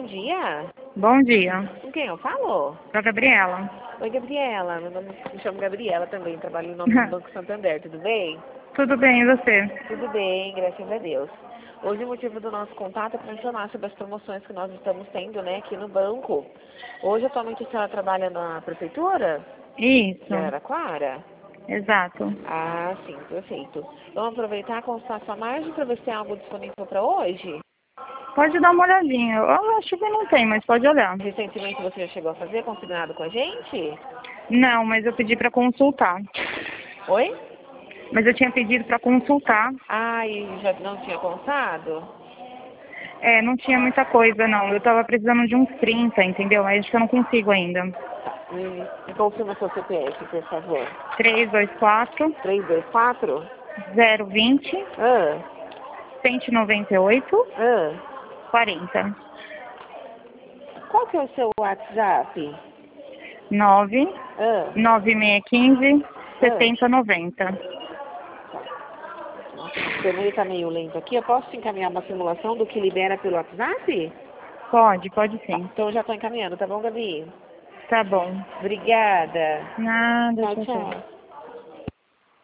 Bom dia. Bom dia. Com quem eu falo? Sou a Gabriela. Oi, Gabriela. Me chamo Gabriela também, trabalho no nome do Banco Santander, tudo bem? Tudo bem, e você? Tudo bem, graças a Deus. Hoje o motivo do nosso contato é para informar sobre as promoções que nós estamos tendo, né, aqui no banco. Hoje, atualmente, a senhora trabalha na prefeitura Isso, de Araraquara? exato. Ah, sim, perfeito. Vamos aproveitar a constar sua margem para ver se tem algo disponível para hoje? Pode dar uma olhadinha. Eu acho que não tem, mas pode olhar. Recentemente você já chegou a fazer consignado com a gente? Não, mas eu pedi para consultar. Oi? Mas eu tinha pedido para consultar. Ah, e já não tinha contado? É, não tinha muita coisa, não. Eu tava precisando de uns 30, entendeu? Mas acho que eu não consigo ainda. Me confirma seu CPF, por favor. 324 324? 020 Ah, 198 ah. 40 Qual que é o seu WhatsApp? 9 Ah, 9615 ah. 7090. Nossa, o sistema está meio lento aqui. Eu posso te encaminhar uma simulação do que libera pelo WhatsApp? Pode Tá, sim. então eu já estou encaminhando, tá bom, Gabi? Tá bom. Obrigada. Nada, Tchau, tchau, tchau. tchau.